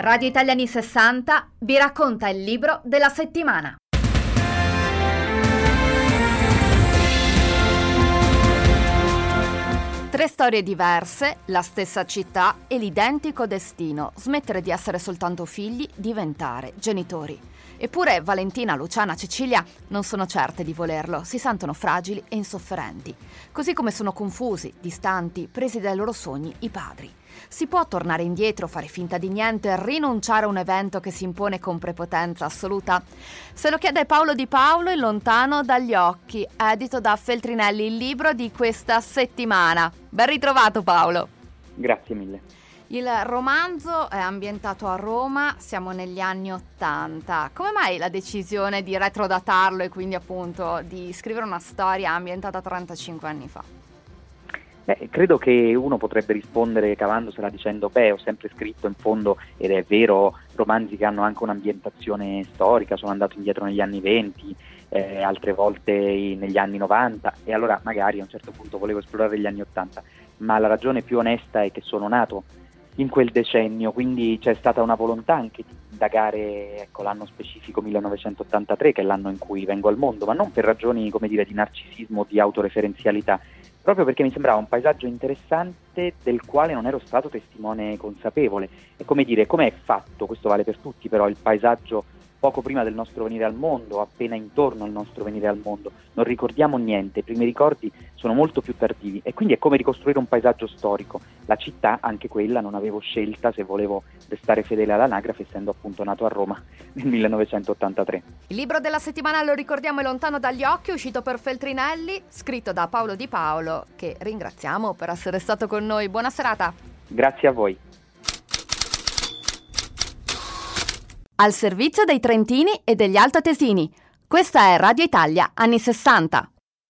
Radio Italia anni 60 vi racconta il libro della settimana. Tre storie diverse, la stessa città e l'identico destino. Smettere di essere soltanto figli, diventare genitori. Eppure Valentina, Luciana, Cecilia non sono certe di volerlo, si sentono fragili e insofferenti. Così come sono confusi, distanti, presi dai loro sogni i padri. Si può tornare indietro, fare finta di niente, rinunciare a un evento che si impone con prepotenza assoluta? Se lo chiede Paolo Di Paolo in Lontano dagli occhi, edito da Feltrinelli, il libro di questa settimana. Ben ritrovato Paolo. Grazie mille. Il romanzo è ambientato a Roma, siamo negli anni '80. Come mai la decisione di retrodatarlo e quindi appunto di scrivere una storia ambientata 35 anni fa? Credo che uno potrebbe rispondere cavandosela dicendo ho sempre scritto in fondo, ed è vero, romanzi che hanno anche un'ambientazione storica, sono andato indietro negli anni 20, altre volte negli anni 90, e allora magari a un certo punto volevo esplorare gli anni 80, ma la ragione più onesta è che sono nato in quel decennio, quindi c'è stata una volontà anche di indagare l'anno specifico 1983, che è l'anno in cui vengo al mondo, ma non per ragioni di narcisismo o di autoreferenzialità, proprio perché mi sembrava un paesaggio interessante del quale non ero stato testimone consapevole. È come è fatto, questo vale per tutti, però il paesaggio poco prima del nostro venire al mondo, appena intorno al nostro venire al mondo, non ricordiamo niente, i primi ricordi sono molto più tardivi, e quindi è come ricostruire un paesaggio storico. La città, anche quella, non avevo scelta se volevo restare fedele all'anagrafe, essendo appunto nato a Roma nel 1983. Il libro della settimana, lo ricordiamo, è Lontano dagli occhi, uscito per Feltrinelli, scritto da Paolo Di Paolo, che ringraziamo per essere stato con noi. Buona serata. Grazie a voi. Al servizio dei trentini e degli altoatesini. Questa è Radio Italia anni 60.